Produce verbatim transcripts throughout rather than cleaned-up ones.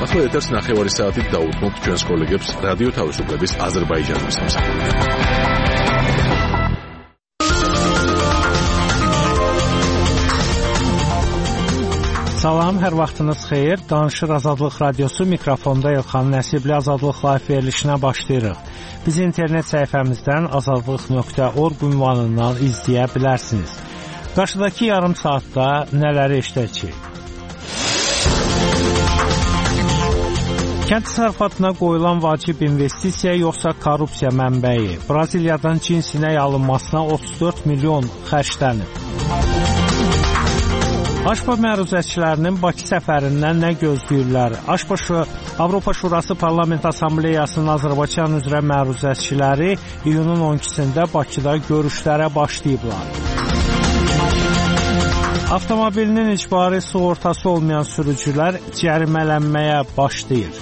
ახლა ეთერს ნახევარი საათით დაუთმობთ ჩვენს კოლეგებს რადიო თავისუფლების აზერბაიჯანის სამსახურში. Salam, hər vaxtınız xeyir. Danışır Azadlıq Radiosu, mikrofonda Elxan Nəsibli Azadlıq Live verilişinə başlayırıq. Bizi internet səhifəmizdən azadlıq nöqtə org ünvanından izləyə bilərsiniz. Qarşıdakı yarım saatda nələri eşidəcəyik? Kənd təsərrüfatına qoyulan vacib investisiya yoxsa korrupsiya mənbəyi? Braziliyadan cins inək alınmasına otuz dörd milyon xərclənib. Aşpa məruzəçilərinin Bakı səfərindən nə gözləyirlər? Aşpaşı Avropa Şurası Parlament Assambleyasının Azərbaycan üzrə məruzəçiləri iyunun on ikisində Bakıda görüşlərə başlayıblar. Avtomobilinin icbari sığortası olmayan sürücülər cərimələnməyə başlayır.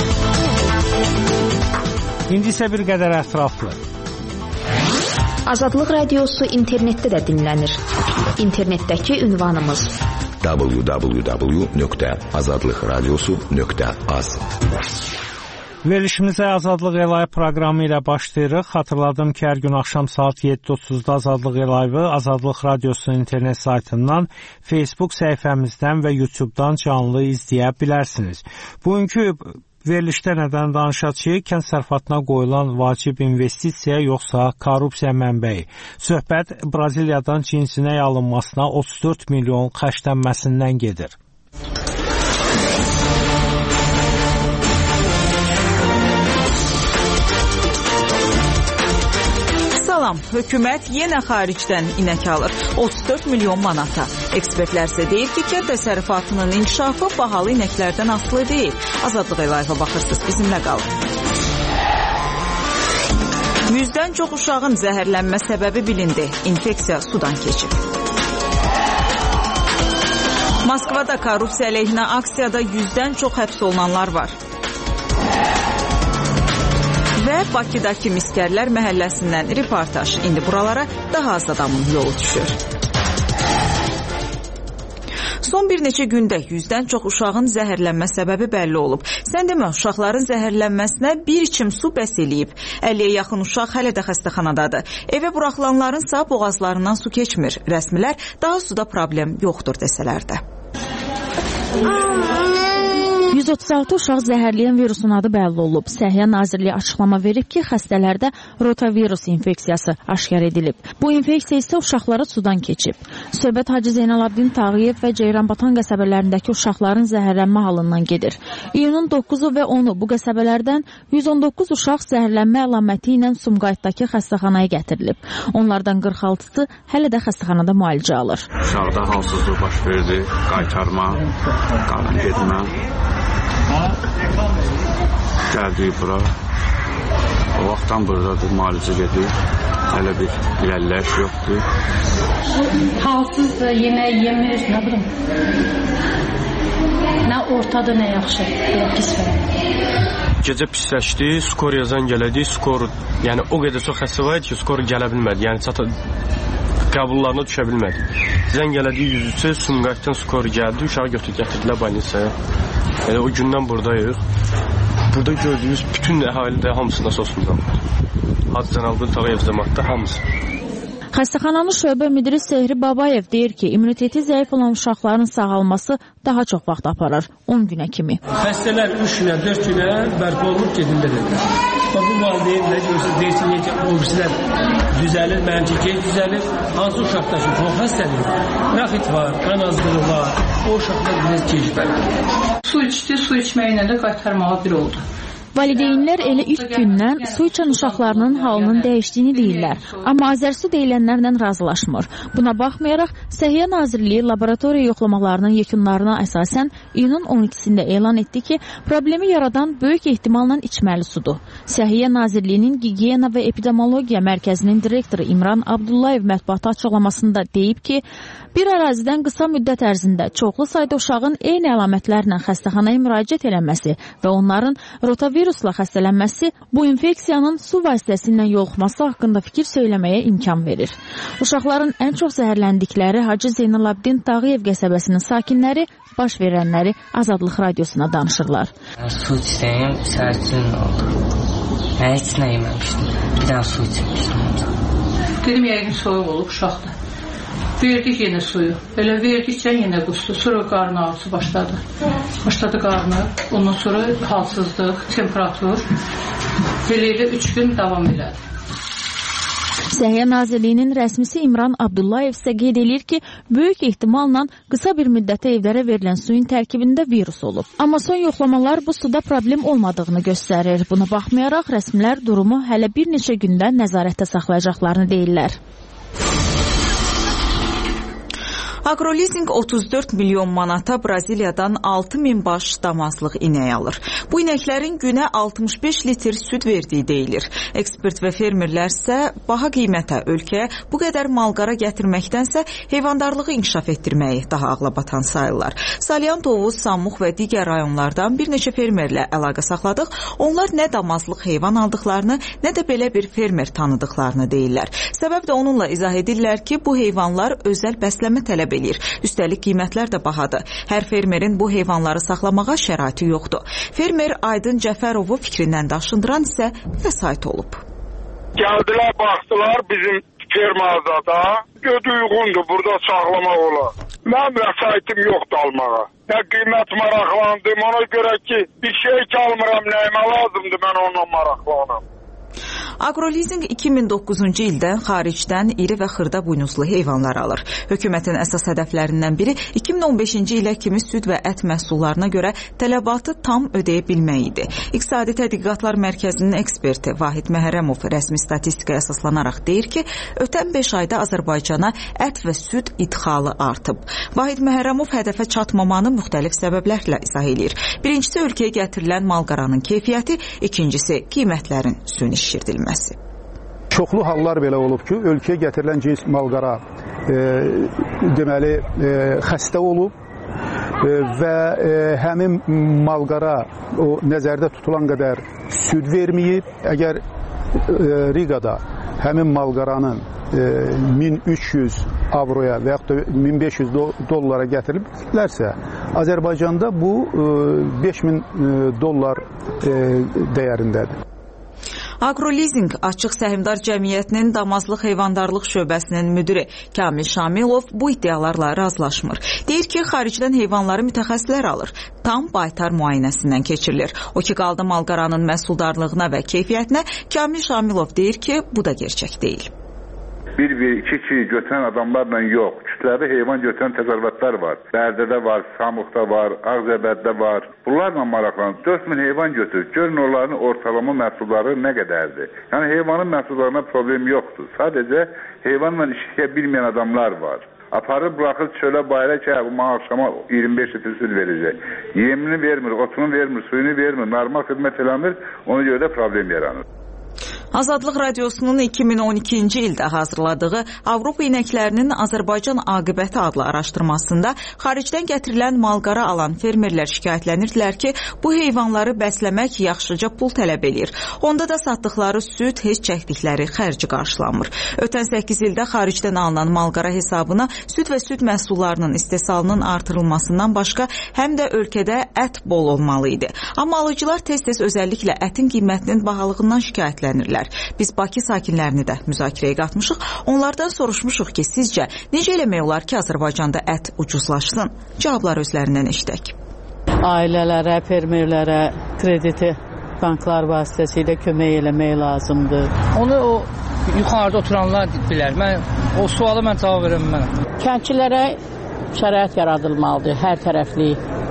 İndi isə bir qədər ətraflı. Azadlıq Radiosu internetdə də dinlənir. İnternetdəki ünvanımız w w w nöqtə azadlıq radiosu nöqtə az. Verilişimizə Azadlıq Elayı proqramı ilə başlayırıq. Xatırladım ki, hər gün axşam saat yeddi otuzda Azadlıq Elayı Azadlıq Radiosunun internet saytından, Facebook səhifəmizdən və YouTube'dan canlı izləyə bilərsiniz. Bugünkü verilişdə nədən danışacağıq? Kənd təsərrüfatına qoyulan vacib investisiya yoxsa korrupsiya mənbəyi? Söhbət Braziliyadan cins inək alınmasına otuz dörd milyon xərclənməsindən gedir. Salam, hökumət yenə xaricdən inək alır. otuz dörd milyon manata. Ekspertlər isə deyir ki, kənd təsərrüfatının inkişafı bahalı inəklərdən asılı deyil. Azadlıq Elayıva baxırsınız, bizimlə qalın. Yüzdən çox uşağın zəhərlənmə səbəbi bilindi. İnfeksiya sudan keçib. Moskvada korrupsiya əleyhinə aksiyada yüzdən çox həbs olunanlar var. Və Bakıdakı Miskərlər məhəlləsindən reportaj. İndi buralara daha az adamın yolu düşür. Son bir neçə gündə yüzdən çox uşağın zəhərlənmə səbəbi bəlli olub. Sən demə, uşaqların zəhərlənməsinə bir içim su bəs eləyib. əlliyə yaxın uşaq hələ də xəstəxanadadır. Evə buraxılanların sağ boğazlarından su keçmir. Rəsmilər daha suda problem yoxdur desələr də. yüz otuz altı uşaq zəhərləyən virusun adı bəlli olub. Səhiyyə Nazirliyi açıqlama verib ki, xəstələrdə rotavirus infeksiyası aşkar edilib. Bu infeksiya isə uşaqlara sudan keçib. Söhbət Hacı Zeynalabdin Tağıyev və Ceyranbatan qəsəbələrindəki uşaqların zəhərlənmə halından gedir. İyunun doqquzu və onu bu qəsəbələrdən yüz on doqquz uşaq zəhərlənmə əlaməti ilə Sumqayıtdakı xəstəxanaya gətirilib. Onlardan qırx altısı hələ də xəstəxanada müalicə alır. Uşaqda halsızlıq baş verdi, qaytarma, qanın getmə. Gəldik bura. O vaxtdan buradadır, müalicə gedir. Hələ bir irəliləyiş yoxdur. Halsızdır, yemək yemir, nə bilim. Nə ortada, nə yaxşı. Pis verəm. Gecə pisləşdi, skor yazan gələdi. Skor, yəni o qədər çox xəstə var idi ki, skor gələ bilmədi. Yəni çata qəbullarına düşə bilmədi. Zəng elədi yüz üçə, Sumqayıtdan skor gəldi. Uşağı götür gətirdilər banisaya. Yəni o gündən buradayıq. Burada gördüyünüz bütün əhalidə hamısında sosumdan var. Hacı Zeynalabdin Tağıyev cəmaətdə hamısı. Xəstəxananın şöbə müdiri Sehri Babayev deyir ki, immuniteti zəif olan uşaqların sağalması daha çox vaxt aparır, on günə kimi. Xəstələr üç günə, dörd günə bərpa olunub gedində dedilər. Bu valideynlər görürsünüz, deyirsin ki, o birisilər düzəlir, mənimki gec düzəlir. Hansı uşaqda ki, çox xəstəlik, rəxit var, qan azlığı var, o uşaqlar biraz gec bərpa. Su içdi, su içməklə də qaytarmağa bir oldu. Valideynlər elə ilk gündən su içən uşaqlarının halının dəyişdiyini deyirlər, amma Azərsu deyilənlərlə razılaşmır. Buna baxmayaraq, Səhiyyə Nazirliyi laboratoriya yoxlamalarının yekunlarına əsasən iyunun on ikisində elan etdi ki, problemi yaradan böyük ehtimalla içməli sudur. Səhiyyə Nazirliyinin Gigiyena və Epidemiologiya Mərkəzinin direktoru İmran Abdullayev mətbuata açıqlamasında deyib ki, bir ərazidən qısa müddət ərzində çoxlu sayda uşağın eyni əlamətlərlə xəstəxanaya müraciət eləməsi və onların rotavirus rotavirusla xəstələnməsi bu infeksiyanın su vasitəsilə yoluxması haqqında fikir söyləməyə imkan verir. Uşaqların ən çox zəhərləndikləri Hacı Zeynalabdin Tağıyev qəsəbəsinin sakinləri baş verənləri Azadlıq Radiosuna danışırlar. Su içsəyim, sərçin oldu. Mən heç nə yeməmişdim. Bir dənə su içmişdim. Dedim, yəqin soyuq olub uşaqda. Verdik yenə suyu. Elə verdikcə yenə qustu. Sonra qarnı ağrısı başladı. Başladı qarnı. Ondan sonra halsızlıq, temperatur. Belə ilə üç gün davam elədi. Səhiyyə Nazirliyinin rəsmisi İmran Abdullayev isə qeyd edir ki, böyük ehtimalla qısa bir müddətə evlərə verilən suyun tərkibində virus olub. Amma son yoxlamalar bu suda problem olmadığını göstərir. Buna baxmayaraq rəsmilər durumu hələ bir neçə gündə nəzarətdə saxlayacaqlarını deyirlər. Agrolizing otuz dörd milyon manata Braziliyadan altı min baş damazlıq inək alır. Bu inəklərin günə altmış beş litr süd verdiyi deyilir. Ekspert və fermerlər isə baha qiymətə ölkəyə bu qədər malqara gətirməkdənsə heyvandarlığı inkişaf etdirməyi daha ağlabatan sayırlar. Salyan, Tovuz, Samux və digər rayonlardan bir neçə fermerlə əlaqə saxladıq. Onlar nə damazlıq heyvan aldıqlarını, nə də belə bir fermer tanıdıqlarını deyirlər. Səbəb də onunla izah edirlər ki, bu heyvanlar özəl bəsləmə tələb edir. Üstəlik qiymətlər də bahadır. Hər fermerin bu heyvanları saxlamağa şəraiti yoxdur. Fermer Aydın Cəfərovu fikrindən daşındıran isə vəsait olub. Gəldilər, baxdılar bizim fermada da. Gödü uyğundur, burada saxlamaq olar. Mən vəsaitim yoxdur almağa. Nə qiymət maraqlandım, ona görə ki, bir şey çalmıram, nəyimə lazımdır, mən onunla maraqlanam. Agrolizing iki min doqquzuncu ildən xaricdən iri və xırda buynuzlu heyvanlar alır. Hökumətin əsas hədəflərindən biri iki min on beşinci ilə kimi süd və ət məhsullarına görə tələbatı tam ödəyə bilmək idi. İqtisadi Tədqiqatlar Mərkəzinin eksperti Vahid Məhərrəmov rəsmi statistikaya əsaslanaraq deyir ki, ötən beş ayda Azərbaycana ət və süd idxalı artıb. Vahid Məhərrəmov hədəfə çatmamanı müxtəlif səbəblərlə izah edir. Birincisi, ölkəyə gətirilən malqaranın keyfiyyəti, ikincisi, qiymətlərin süni şişirdilməsi. Çoxlu hallar belə olub ki, ölkəyə gətirilən cins malqara e, deməli e, xəstə olub e, və e, həmin malqara o nəzərdə tutulan qədər süd verməyib. Əgər e, Rigada həmin malqaranın e, min üç yüz avroya və yaxud da min beş yüz dollara gətiriliblərsə, Azərbaycanda bu e, beş min dollar e, dəyərindədir. Agrolizing Açıq Səhmdar Cəmiyyətinin Damazlıq Heyvandarlıq şöbəsinin müdiri Kamil Şamilov bu iddialarla razılaşmır. Deyir ki, xaricdən heyvanları mütəxəssislər alır. Tam baytar müayinəsindən keçirilir. O ki, qaldı malqaranın məhsuldarlığına və keyfiyyətinə, Kamil Şamilov deyir ki, bu da gerçək deyil. Bir, bir, iki, iki götürən adamlarla yox. Kütləvi heyvan götürən təsərrüfatlar var. Bərdədə var, Samuqda var, Ağzəbəddə var. Bunlarla maraqlanır. dörd min heyvan götür. Görün onların ortalama məhsulları nə qədərdir. Yəni heyvanın məhsullarına problem yoxdur. Sadəcə heyvanla işləyə bilməyən adamlar var. Aparıb bırakır çölə bayra ki, bu akşama iyirmi beş litr süd verəcək. Yemini vermir, otunu vermir, suyunu vermir, normal xidmət eləmir. Ona görə də problem yaranır. Azadlıq Radiosunun iki min on ikinci ildə hazırladığı Avropa inəklərinin Azərbaycan aqibəti adlı araşdırmasında xaricdən gətirilən malqara alan fermerlər şikayətlənirdilər ki, bu heyvanları bəsləmək yaxşıca pul tələb edir. Onda da satdıqları süd heç çəkdikləri xərci qarşılanmır. Ötən səkkiz ildə xaricdən alınan malqara hesabına süd və süd məhsullarının istehsalının artırılmasından başqa həm də ölkədə ət bol olmalı idi. Amma alıcılar tez-tez özəlliklə ətin qiymətinin bahalığından şikayətlənirlər. Biz Bakı sakinlərini də müzakirəyə qatmışıq. Onlardan soruşmuşuq ki, sizcə necə eləmək olar ki, Azərbaycanda ət ucuzlaşsın? Cavablar özlərindən eşidək. Ailələrə, fermerlərə krediti banklar vasitəsilə kömək eləmək lazımdır. Onu o yuxarıda oturanlar bilər. Mən o suala mən cavab verəm mənə. Kəndçilərə şərait yaradılmalıdır, hər tərəfli.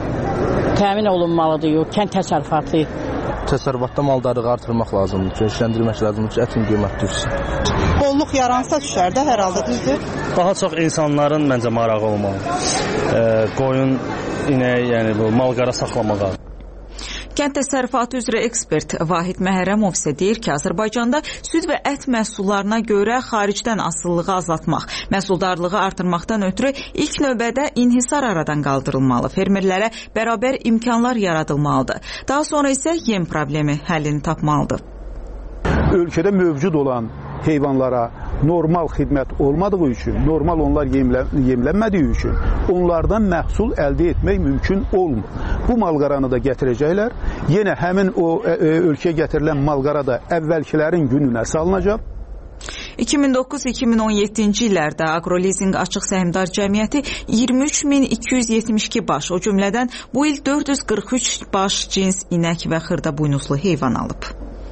Təmin olunmalıdır, yox, kənd təsərrüfatı. Təsərrüfatda maldarlığı artırmaq lazımdır, genişləndirmək lazımdır ki, ətin qiyməti düşsün. Bolluq yaransa düşər də hər halda, düzdür? Daha çox insanların məncə marağı olmalı. E, qoyun, inək, yəni bu malqara saxlamağa. Kənd təsərrüfatı üzrə ekspert Vahid Məhərrəmov isə deyir ki, Azərbaycanda süd və ət məhsullarına görə xaricdən asılılığı azaltmaq, məhsuldarlığı artırmaqdan ötürü ilk növbədə inhisar aradan qaldırılmalı, fermerlərə bərabər imkanlar yaradılmalıdır. Daha sonra isə yem problemi həllini tapmalıdır. Ölkədə mövcud olan heyvanlara normal xidmət olmadığı üçün, normal onlar yemlə, yemlənmədiyi üçün onlardan məhsul əldə etmək mümkün olmur. Bu malqaranı da gətirəcəklər. Yenə həmin o ə, ölkəyə gətirilən malqara da əvvəlkilərin gününə salınacaq. iki min doqquz iki min on yeddinci illərdə Agrolizing Açıq Səhmdar Cəmiyyəti iyirmi üç min iki yüz yetmiş iki baş, o cümlədən bu il dörd yüz qırx üç baş cins inək və xırda buynuzlu heyvan alıb.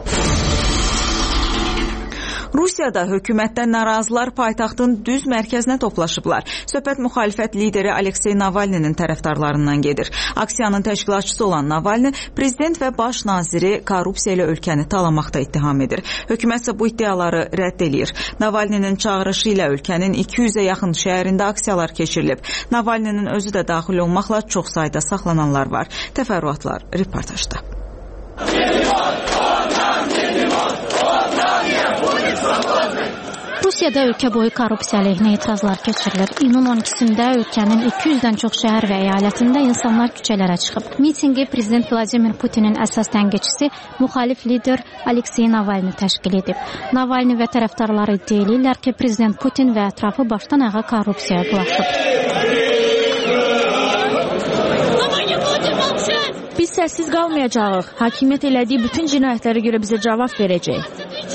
Rusiyada hökumətdən narazılar paytaxtın düz mərkəzinə toplaşıblar. Söhbət müxalifət lideri Aleksey Navalninin tərəfdarlarından gedir. Aksiyanın təşkilatçısı olan Navalni, prezident və baş naziri korrupsiya ilə ölkəni talamaqda ittiham edir. Hökumət isə bu iddiaları rədd edir. Navalninin çağırışı ilə ölkənin iki yüzə yaxın şəhərində aksiyalar keçirilib. Navalninin özü də daxil olmaqla çox sayda saxlananlar var. Təfərrüatlar reportajda. Rusiyada ölkə boyu korrupsiya əleyhinə etirazlar keçirilir. İyunun on ikisində ölkənin iki yüzdən çox şəhər və əyalətində insanlar küçələrə çıxıb. Mitinqi prezident Vladimir Putinin əsas tənqidçisi, müxalif lider Aleksey Navalni təşkil edib. Navalni və tərəfdarları iddia edirlər ki, prezident Putin və ətrafı başdan ayağa korrupsiyaya bulaşıb. Biz səssiz qalmayacağıq. Hakimiyyət elədiyi bütün cinayətlərə görə bizə cavab verəcək.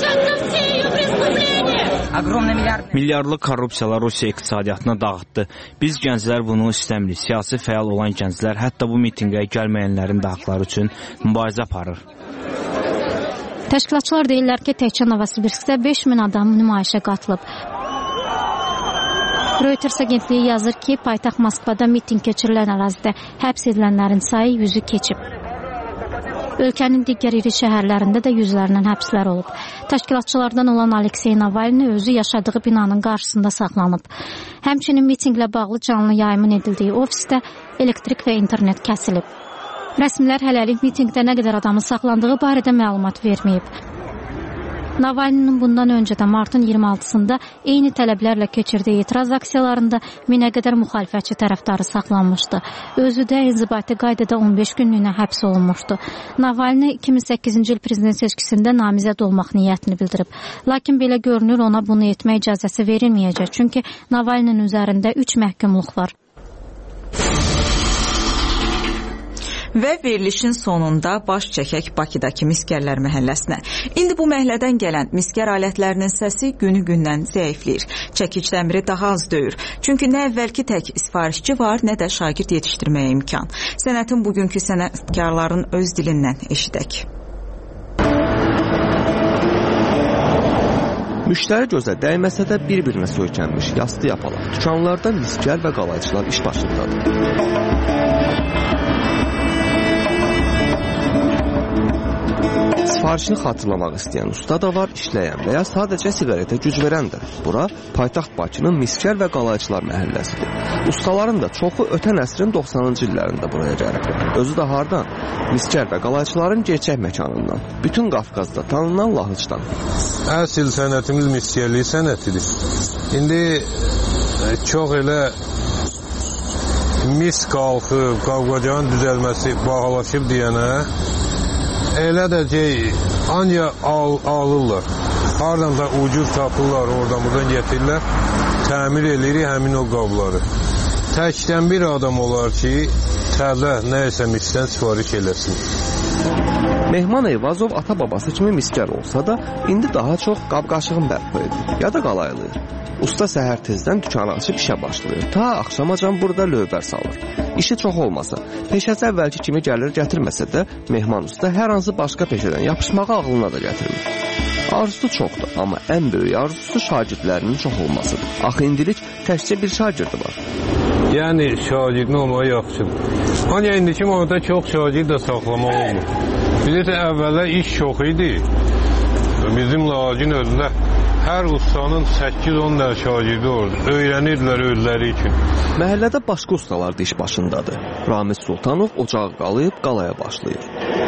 Milyardlıq korrupsiyalar Rusiya iqtisadiyyatına dağıtdı. Biz gənclər bunu istəmirik. Siyasi fəal olan gənclər hətta bu mitinqə gəlməyənlərin də haqları üçün mübarizə aparır. Təşkilatçılar deyirlər ki, təkcə Novosibirskdə beş min adam nümayişə qatılıb. Reuters agentliyi yazır ki, paytaxt Moskvada miting keçirilən ərazidə həbs edilənlərin sayı yüzü keçib. Ölkənin digər iri şəhərlərində də yüzlərinin həbslər olub. Təşkilatçılardan olan Aleksey Navalni özü yaşadığı binanın qarşısında saxlanıb. Həmçinin mitinqlə bağlı canlı yayımın edildiyi ofisdə elektrik və internet kəsilib. Rəsmilər hələlik mitinqdə nə qədər adamın saxlandığı barədə məlumat verməyib. Navalninin bundan öncə də martın iyirmi altısında eyni tələblərlə keçirdiyi etiraz aksiyalarında minə qədər müxalifətçi tərəfdarı saxlanmışdı. Özü də inzibati qaydada on beş günlüyünə həbs olunmuşdu. Navalni iki min səkkizinci il prezident seçkisində namizəd olmaq niyyətini bildirib. Lakin belə görünür ona bunu etmək icazəsi verilməyəcək. Çünki Navalninin üzərində üç məhkumluq var. Və verilişin sonunda baş çəkək Bakıdakı Miskərlər məhəlləsinə. İndi bu məhəllədən gələn miskər alətlərinin səsi günü-gündən zəifləyir. Çəkic dəmiri daha az döyür. Çünki nə əvvəlki tək sifarişçi var, nə də şagird yetişdirməyə imkan. Sənətin bugünkü sənətkarların öz dilindən eşidək. Müştəri gözə dəyməsə də bir-birinə söykənmiş yastı yapalaq. Dükanlarda miskər və qalayçılar iş başındadır. Sifarişini xatırlamaq istəyən usta da var, işləyən və ya sadəcə siqaretə güc verən də. Bura paytaxt Bakının Miskər və Qalayçılar məhəlləsidir. Ustaların da çoxu ötən əsrin doxsanıncı illərində buraya gəlib. Özü də hardan? Miskər və Qalayçıların gerçək məkanından. Bütün Qafqazda tanınan Lahıcdan. Əsl sənətimiz miskərlik sənətidir. İndi çox elə mis qalxıb, qavqacanın düzəlməsi bağlaşıb deyənə elə də ki, ancaq al, alırlar. Hardan da ucuz tapırlar, oradan buradan getirirlər. Təmir edirik həmin o qabları. Təkdən bir adam olar ki, təzə nəyəsə misdən sifariş eləsin. Mehman Eyvazov ata-babası kimi miskər olsa da, indi daha çox qab-qaşığın bərpa edir, ya da qalayılır. Usta səhər tezdən dükkanı açıb işə başlayır. Ta axşamacan burada lövbər salır. İşi çox olmasa, peşəsi əvvəlki kimi gəlir gətirməsə də, Mehman usta hər hansı başqa peşədən yapışmağı ağlına da gətirmir. Arzusu çoxdur, amma ən böyük arzusu şagirdlərinin çox olmasıdır. Axı indilik təkcə bir şagirdi var. Yəni şagirdin olmağı yaxşıdır. Ancaq indiki manada çox şagird də saxlamaq olmur. Bilirsə, əvvəllər iş çox idi. Bizim lağacın özündə Hər ustanın səkkiz on dənə şagirdi orada. Öyrənirdilər özləri üçün. Məhəllədə başqa ustalar da iş başındadır. Ramiz Sultanov ocağı qalıyıb qalaya başlayır.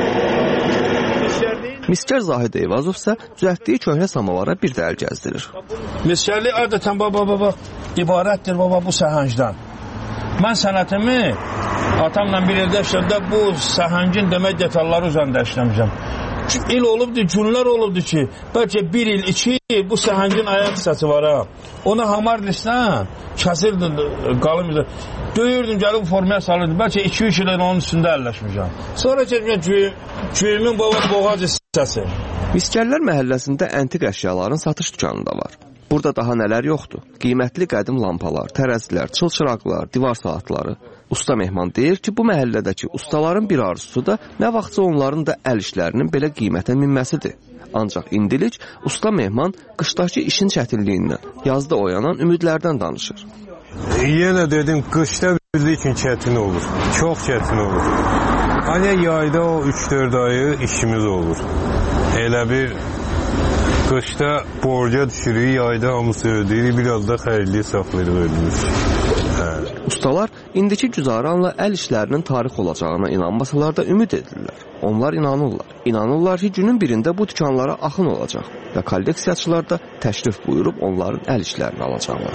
Miskər Zahid Eyvazov isə düzəltdiyi köhnə samavara bir də əl gəzdirir. Miskərlik adətən baba baba ibarətdir baba bu səhəngdən. Mən sənətimi atamla bir ildə işlədə bu səhəngin demək detalları üzərində işləmişəm. İl olubdur, günlər olubdur ki, bəlkə bir il, iki il bu səhəngin ayaq hissəsi var ha. Ona hamar lisdən kəsirdin, qalın döyürdün, gəlib formaya salırdın. Bəlkə iki üç ilin onun üstündə əlləşmişəm. Sonra keçmişəm güyümün boğaz hissəsi. Miskərlər məhəlləsində əntiq əşyaların satış dükanı da var. Burada daha nələr yoxdur? Qiymətli qədim lampalar, tərəzilər, çılçıraqlar, divar saatları. Usta Mehman deyir ki, bu məhəllədəki ustaların bir arzusu da nə vaxtsa onların da əl işlərinin belə qiymətə minməsidir. Ancaq indilik Usta Mehman qışdakı işin çətinliyindən, yazda oyanan ümidlərdən danışır. Yenə dedim, qışda bizim üçün çətin olur. Çox çətin olur. Hani yayda o üç dörd ayı işimiz olur. Elə bir qışda borca düşürük, yayda hamısı ödəyirik, biraz da xərcliyi saxlayırıq ödəyirik. Ustalar indiki güzaranla əl işlərinin tarix olacağına inanmasalar da ümid edirlər. Onlar inanırlar. İnanırlar ki, günün birində bu dükanlara axın olacaq və kolleksiyaçılar da təşrif buyurub onların əl işlərini alacaqlar.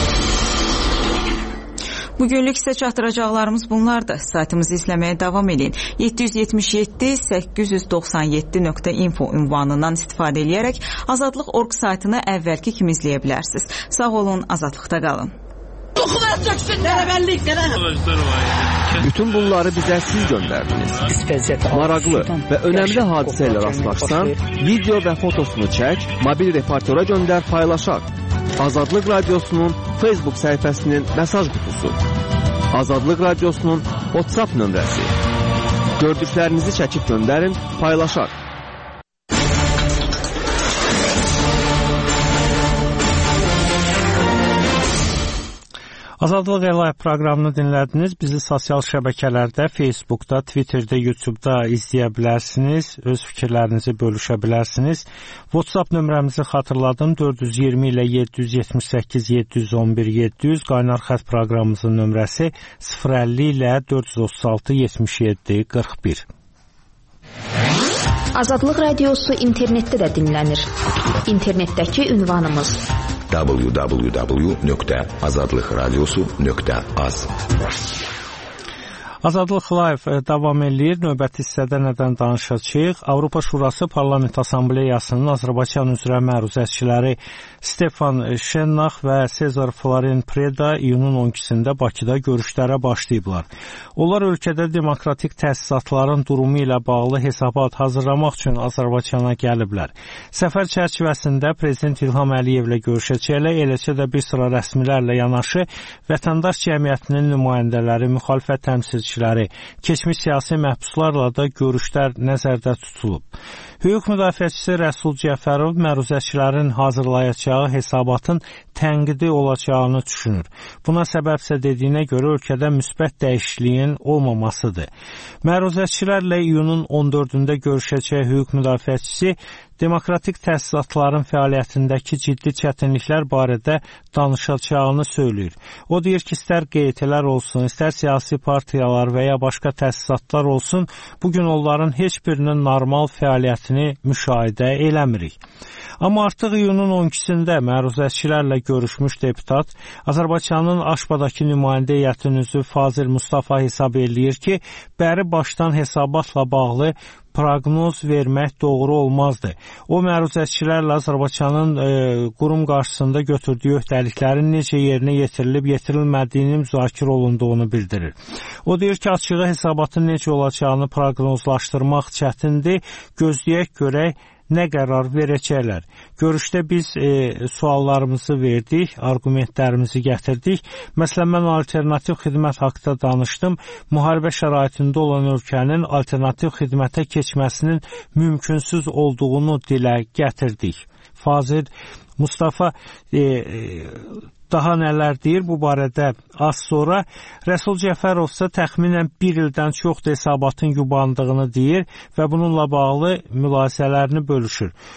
Bugünlük isə çatdıracaqlarımız bunlardır. Saytımızı izləməyə davam edin. yeddi yüz yetmiş yeddi səkkiz yüz doxsan yeddi nöqtə info ünvanından istifadə edərək Azadlıq nöqtə org saytını əvvəlki kimi izləyə bilərsiniz. Sağ olun, azadlıqda qalın. Bütün bunları bizə siz göndərdiniz. Maraqlı və önəmli hadisə ilə rastlaşsan, video və fotosunu çək, mobil reportera göndər, paylaşaq. Azadlıq Radiosunun Facebook səhifəsinin mesaj qutusu. Azadlıq Radiosunun WhatsApp nömrəsi. Gördüklərinizi çəkib göndərin, paylaşaq. Azadlıq Live proqramını dinlədiniz. Bizi sosial şəbəkələrdə, Facebookda, Twitterdə, YouTube'da izləyə bilərsiniz. Öz fikirlərinizi bölüşə bilərsiniz. WhatsApp nömrəmizi xatırladım. dörd yüz iyirmi ilə yeddi yüz yetmiş səkkiz yeddi yüz on bir yeddi yüz. Qaynar xətt proqramımızın nömrəsi sıfır əlli ilə dörd yüz otuz altı yetmiş yeddi qırx bir. Azadlıq Radiosu internetdə də dinlənir. İnternetdəki ünvanımız w w w nöqtə azadlıq radiosu nöqtə az. Azadlıq Live davam eləyir. Növbəti hissədə nədən danışacağıq? Avropa Şurası Parlament Assambleyasının Azərbaycan üzrə məruzəçiləri Stefan Şennax və Sezar Florin Preda iyunun on ikisində Bakıda görüşlərə başlayıblar. Onlar ölkədə demokratik təsisatların durumu ilə bağlı hesabat hazırlamaq üçün Azərbaycana gəliblər. Səfər çərçivəsində Prezident İlham Əliyevlə görüşəcəklər, eləcə də bir sıra rəsmilərlə yanaşı vətəndaş cəmiyyətinin nümayəndələri, müxalifət təmsilçiləri, keçmiş siyasi məhbuslarla da görüşlər nəzərdə tutulub. Hüquq müdafiəçisi Rəsul Cəfərov məruzəçilərin hazırlayacağı hesabatın tənqidi olacağını düşünür. Buna səbəbsə dediyinə görə ölkədə müsbət dəyişikliyin olmamasıdır. Məruzəçilərlə iyunun on dördündə görüşəcək hüquq müdafiəçisi demokratik təsisatların fəaliyyətindəki ciddi çətinliklər barədə danışacağını söyləyir. O deyir ki, istər Q T-lər olsun, istər siyasi partiyalar və ya başqa təsisatlar olsun, bugün onların heç birinin normal fəaliyyətini müşahidə eləmirik. Amma artıq iyunun on ikisində məruzəçilərlə görüşmüş deputat Azərbaycanın Aşbadakı nümayəndə heyətinin üzvü Fazil Mustafa hesab eləyir ki, bəri başdan hesabatla bağlı proqnoz vermək doğru olmazdı. O, məruzəçilərlə Azərbaycanın e, qurum qarşısında götürdüyü öhdəliklərin necə yerinə yetirilib, yetirilmədiyini müzakirə olunduğunu bildirir. O deyir ki, açığı hesabatın necə olacağını proqnozlaşdırmaq çətindir, gözləyək görək nə qərar verəcəklər. Görüşdə biz e, suallarımızı verdik, argumentlərimizi gətirdik. Məsələn, mən alternativ xidmət haqqında danışdım. Müharibə şəraitində olan ölkənin alternativ xidmətə keçməsinin mümkünsüz olduğunu dilə gətirdik. Fazil Mustafa e, e, daha nələr deyir bu barədə az sonra. Rəsul Cəfərov isə təxminən bir ildən çoxdur hesabatın yubandığını deyir və bununla bağlı mülahizələrini bölüşür.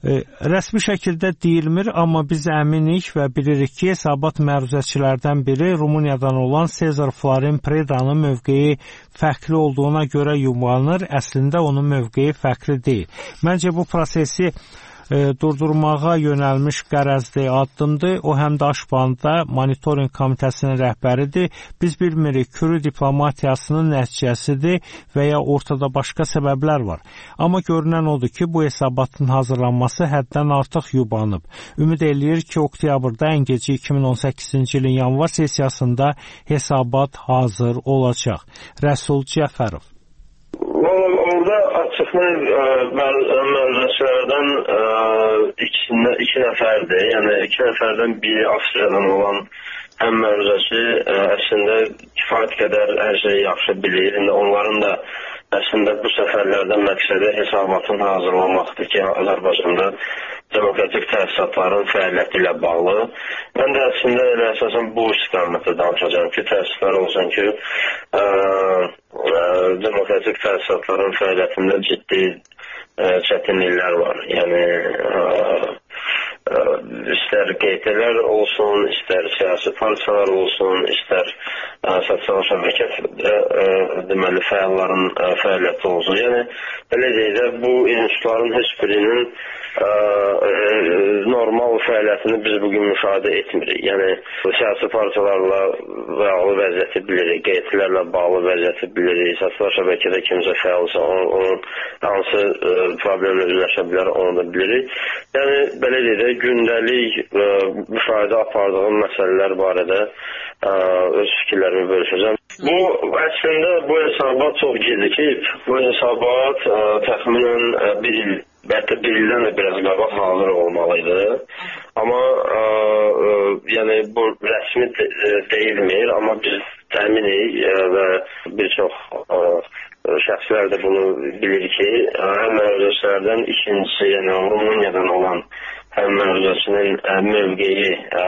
Rəsmi şəkildə deyilmir, amma biz əminik və bilirik ki, hesabat məruzəçilərdən biri Rumıniyadan olan Sezar Florin Preda'nın mövqeyi fərqli olduğuna görə yubanır, əslində onun mövqeyi fərqli deyil. Məncə bu prosesi durdurmağa yönəlmiş qərəzli addımdır. O həm də Aşbanda monitoring komitəsinin rəhbəridir. Biz bilmirik, Kürü diplomatiyasının nəticəsidir və ya ortada başqa səbəblər var. Amma görünən odur ki, bu hesabatın hazırlanması həddən artıq yubanıb. Ümid eləyir ki, oktyabrda ən gecə iki min on səkkizinci ilin yanvar sessiyasında hesabat hazır olacaq. Rəsul Cəfərov. Orada açıqlar məruzəçilərdən iki nəfərdir. Yəni iki nəfərdən biri Avstriyadan olan həm məruzəçi əslində kifayət qədər hər şeyi yaxşı bilir. İndi onların da əslində bu səfərlərdən məqsədi hesabatın hazırlanmaqdır ki, Azərbaycanda demokratik təsisatların fəaliyyəti ilə bağlı. Mən də əslində elə əsasən bu istiqamətdə danışacağım ki, təəssüflər olsun ki, ə, ə, demokratik təsisatların fəaliyyətində ciddi ə, çətinliklər var. Yəni, ə, ə, istər Q T-lər olsun, istər siyasi partiyalar olsun, istər ə, sosial şəbəkə ə, ə, deməli fəalların ə, fəaliyyəti olsun. Yəni, belə deyək də, bu institutların heç birinin Ə, normal fəaliyyətini biz bugün müşahidə etmirik. Yəni, siyasi partiyalarla bağlı vəziyyəti bilirik, Q T-lərlə bağlı vəziyyəti bilirik, sosial şəbəkədə kimsə fəalsa, onun hansı ə, problemlə üzləşə bilər, onu da bilirik. Yəni, belə deyək də, gündəlik ə, müşahidə apardığım məsələlər barədə ə, öz fikirlərimi bölüşəcəm. Bu, əslində, bu hesabat çox gecikib. Bu hesabat ə, təxminən ə, bir il Bəlkə bir ildən də biraz qabaq hazır olmalıydı. Amma ə, ə, yəni bu rəsmi de, deyilmir, amma biz təminik ə, və bir çox ə, şəxslər də bunu bilir ki, həm məruzəçilərdən ikincisi, yəni Rumıniyadan olan həm məruzəçinin mövqeyi ə,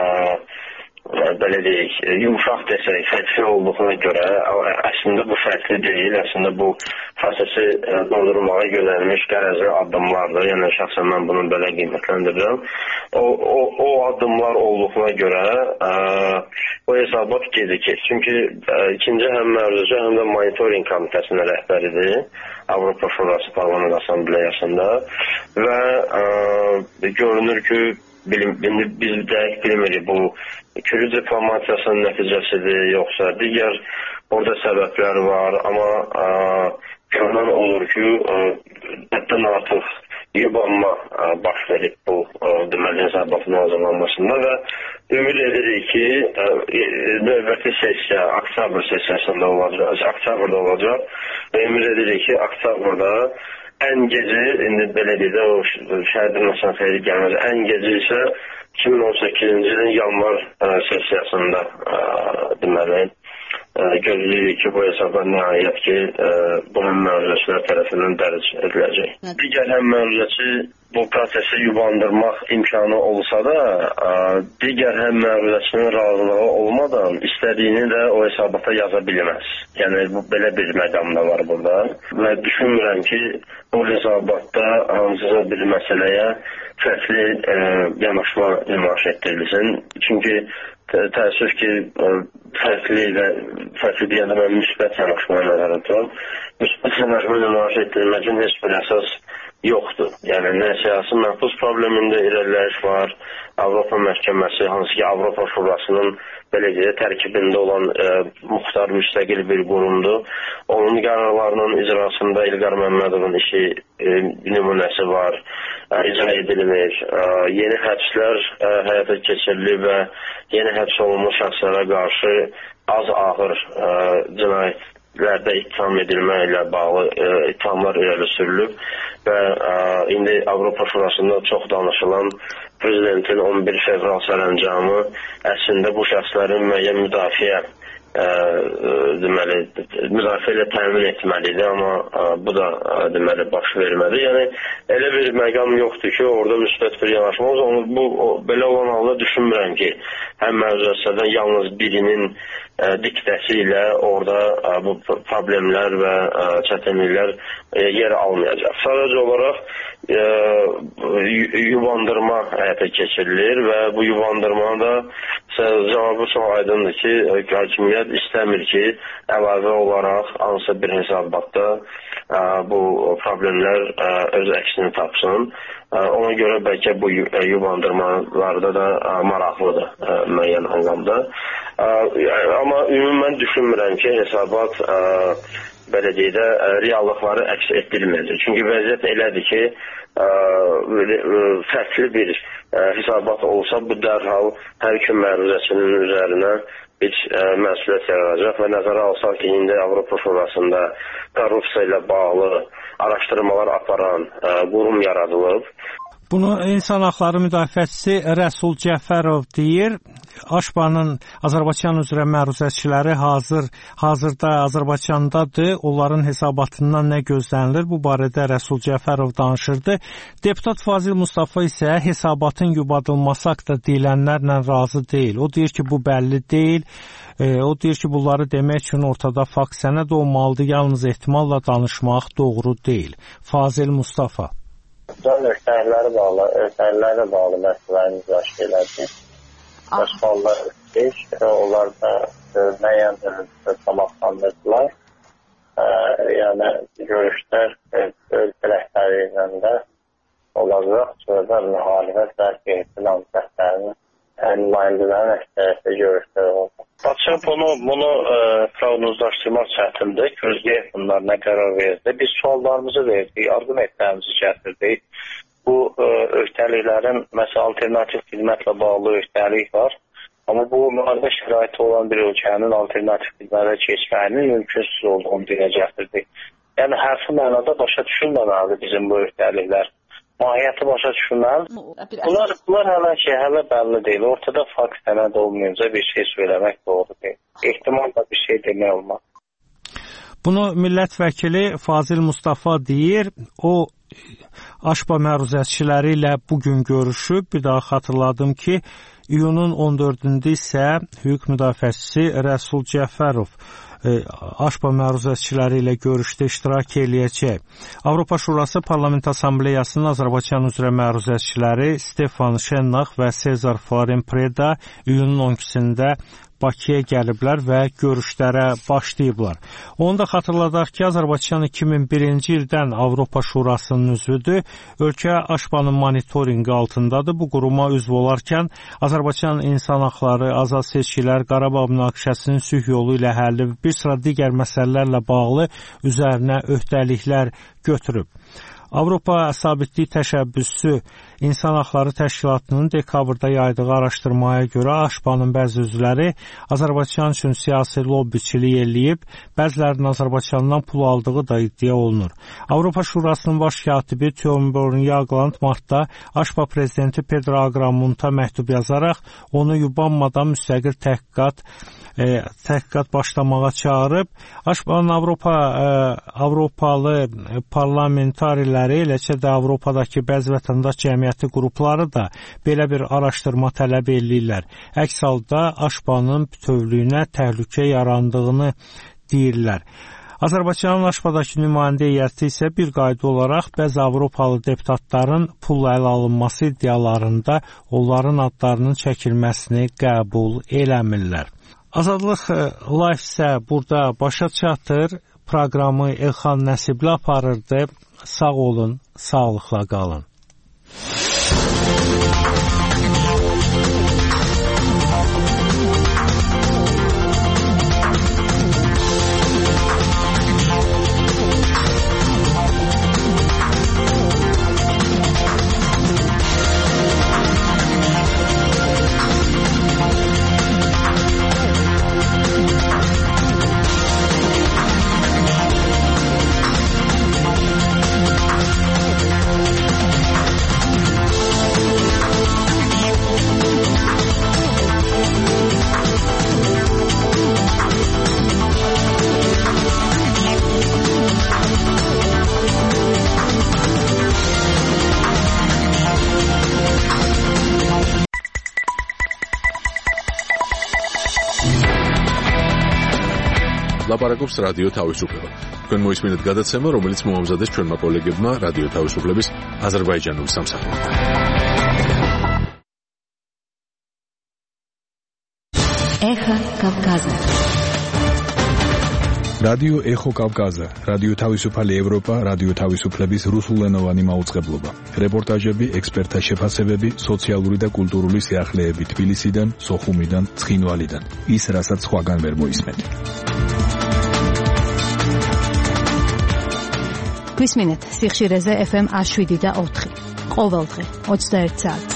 belə deyək, yumuşaq desək, fərqli olduğuna görə əslində bu fərqli deyil, əslində bu prosesi dondurmağa yönəlmiş qərəzli addımlardır. Yəni şəxsən mən bunu belə qiymətləndirirəm. O, o, o addımlar olduğuna görə ə, o hesabat gecikir. Çünki ə, ikinci həm məruzəçi, həm də monitoring komitəsinin rəhbəridir Avropa Şurası Parlament Assambleyasında və ə, görünür ki, bilim, biz dəqiq bilmirik bu Kürü diplomatiyasının nəticəsidir, yoxsa digər orada səbəblər var, amma ə, görünən olur ki, həddən artıq yubanma ə, baş verib bu ə, deməli hesabatın hazırlanmasında və ümid edirik ki, ə, növbəti sessiya, oktyabr sessiyasında olacaq, oktyabrda olacaq və ümid edirik ki, oktyabrda ən gecə, indi belə deyək də, o şəhidin məsələn xeyri gəlməz, ən gecə isə iki min on səkkizinci ilin yanvar ə, sessiyasında ə, deməli ə, gözləyirik ki, bu hesaba nəhayət ki, ə, bu həm məruzəçilər tərəfindən dərc ediləcək. Digər həm məruzəçi bu prosesi yubandırmaq imkanı olsa da, ə, digər həm məruzəçinin razılığı olmadan istədiyini də o hesabata yaza bilməz. Yəni, bu belə bir məqam da var burada və düşünmürəm ki, o hesabatda hansısa bir məsələyə fərqli ə, yanaşma nümayiş etdirilsin. Çünki təəssüf ki, ə, fərqli və fərqli deyəndə mən müsbət yanaşmaya nəzərə tuturam. Müsbət yanaşma nümayiş etdirilməkin heç bir əsas yoxdur. Yəni, nə siyasi məhbus problemində irəliləyiş var, Avropa məhkəməsi, hansı ki, Avropa Şurasının belə deyə tərkibində olan ə, muxtar müstəqil bir qurumdur. Onun qərarlarının icrasında İlqar Məmmədovun işi ə, nümunəsi var, ə, icra edilmir. Ə, yeni həbslər ə, həyata keçirilib və yeni həbs olunmuş şəxslərə qarşı az ağır ə, cinayətlərdə ittiham edilmə ilə bağlı ə, ittihamlar irəli sürülüb və ə, indi Avropa Şurasında çox danışılan Prezidentin on bir fevral sərəncamı əslində bu şəxslərin müəyyən müdafiə ə, deməli, müdafiə ilə təmin etməlidir, amma ə, bu da ə, deməli, baş vermədi. Yəni, elə bir məqam yoxdur ki, orada müsbət bir yanaşma olsun. Bu, o, belə olan halda düşünmürəm ki, həm məruzəçilərdən yalnız birinin diktəsi ilə orada bu problemlər və çətinliklər yer almayacaq. Sadəcə olaraq yubandırma həyata keçirilir və bu yubandırmada cavabı çox aydındır ki, hakimiyyət istəmir ki, əlavə olaraq hansısa bir hesabatda bu problemlər öz əksini tapsın. Ona görə bəlkə bu yubandırmalarda da maraqlıdır müəyyən anlamda. Amma ümumən düşünmürəm ki, hesabat belə deyək də, reallıqları əks etdirilməyəcək. Çünki vəziyyət elədir ki, fərqli bir hesabat olsa, bu dərhal hər iki məruzəsinin üzərinə bir məsuliyyət yaradacaq və nəzərə alsaq ki, indi Avropa Şurasında korrupsiya ilə bağlı araşdırmalar aparan qurum yaradılıb. Bunu İnsan Haqları Müdafiəçisi Rəsul Cəfərov deyir. Aşbanın Azərbaycan üzrə məruzəçiləri hazır, hazırda Azərbaycandadır. Onların hesabatından nə gözlənilir? Bu barədə Rəsul Cəfərov danışırdı. Deputat Fazil Mustafa isə hesabatın yubadılması haqqında deyilənlərlə razı deyil. O deyir ki, bu bəlli deyil. E, o deyir ki, bunları demək üçün ortada fakt sənəd olmalıdır. Yalnız ehtimalla danışmaq doğru deyil. Fazil Mustafa. Öhtəlikləri bağlı, öhtəliklərlə bağlı məsələləri müzakirə elədik. Başqa onlar ötək, onlar da müəyyən tamamlandırdılar. Yəni, görüşlər ölkə rəhbəri ilə də olacaq. Sonra mühalifət və qeyri namizədlərinin nümayəndələrin əksəriyyətlə görüşlər olacaq. Açıq bunu, bunu e, proqnozlaşdırmaq çətindir. Gözləyək bunlar nə qərar verirdi. Biz suallarımızı verdik, argumentlərimizi gətirdik. Bu e, öhdəliklərin, məsələn, alternativ xidmətlə bağlı öhdəlik var. Amma bu, müharibə şəraiti olan bir ölkənin alternativ xidmətə keçməyinin mümkünsüz olduğunu dilə gətirdik. Yəni, hərfi mənada başa düşülməməlidir bizim bu öhdəliklər. Mahiyyəti başa düşülməlidir. Bunlar, bunlar hələ ki, hələ bəlli deyil. Ortada fakt sənəd olmayınca bir şey söyləmək doğru deyil. Ehtimal da bir şey demək olmaz. Bunu millət vəkili Fazil Mustafa deyir. O, Aşba məruzəçiləri ilə bugün görüşüb. Bir daha xatırladım ki, iyunun on dördündə isə hüquq müdafiəçisi Rəsul Cəfərov Aşba məruzəçiləri ilə görüşdə iştirak eləyəcək. Avropa Şurası Parlament Assambleyasının Azərbaycan üzrə məruzəçiləri Stefan Şennax və Sezar Farin Preda iyunun on ikisində Bakıya gəliblər və görüşlərə başlayıblar. Onu da xatırladaq ki, Azərbaycan iki min birinci ildən Avropa Şurasının üzvüdür. Ölkə Aşbanın monitorinqi altındadır. Bu quruma üzv olarkən Azərbaycan insan haqları, azad seçkilər, Qarabağ münaqişəsinin sülh yolu ilə həlli bir sıra digər məsələlərlə bağlı üzərinə öhdəliklər götürüb. Avropa Sabitlik Təşəbbüsü İnsan Haqları Təşkilatının dekabrda yaydığı araşdırmaya görə Aşbanın bəzi üzvləri Azərbaycan üçün siyasi lobbiçilik eləyib, bəzilərinin Azərbaycandan pul aldığı da iddia olunur. Avropa Şurasının baş katibi Teombjörn Jagland martda Aşba prezidenti Pedro Agramunta məktub yazaraq onu yubanmadan müstəqil təhqiqat E, təhqiqat başlamağa çağırıb. Aşbanın Avropa e, Avropalı e, parlamentariləri, eləcə də Avropadakı bəzi vətəndaş cəmiyyəti qrupları da belə bir araşdırma tələb edirlər. Əks halda Aşbanın bütövlüyünə təhlükə yarandığını deyirlər. Azərbaycanın Aşbadakı nümayəndə heyəti isə bir qayda olaraq bəzi Avropalı deputatların pulla ələ alınması iddialarında onların adlarının çəkilməsini qəbul eləmirlər. Azadlıq Live isə burada başa çatır. Proqramı Elxan Nəsibli aparırdı. Sağ olun, sağlıqla qalın. ლაპარაკობს რადიო თავისუფლება. თქვენ მოისმინეთ გადაცემა, რომელიც მოამზადეს ჩვენმა კოლეგებმა რადიო თავისუფლების აზერბაიჯანული სამსახურიდან. Эхо Кавказа. რადიო ეხო კავკაზა, რადიო თავისუფალი ევროპა, რადიო თავისუფლების რუსულენოვანი მაუწყებლობა. რეპორტაჟები, ექსპერტთა შეფასებები, სოციალური და კულტურული სიახლეები თბილისიდან, სოხუმიდან, ცხინვალიდან. ის, რასაც სხვაგან ვერ მოისმენთ. გვისმინეთ სიხშირეზე ეფ ემ ათს შვიდი და ოთხი. ყოველდღე ოცდაერთი საათი.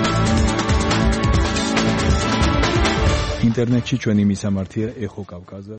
ინტერნეტში ჩვენი მისამართია ეხო კავკაზა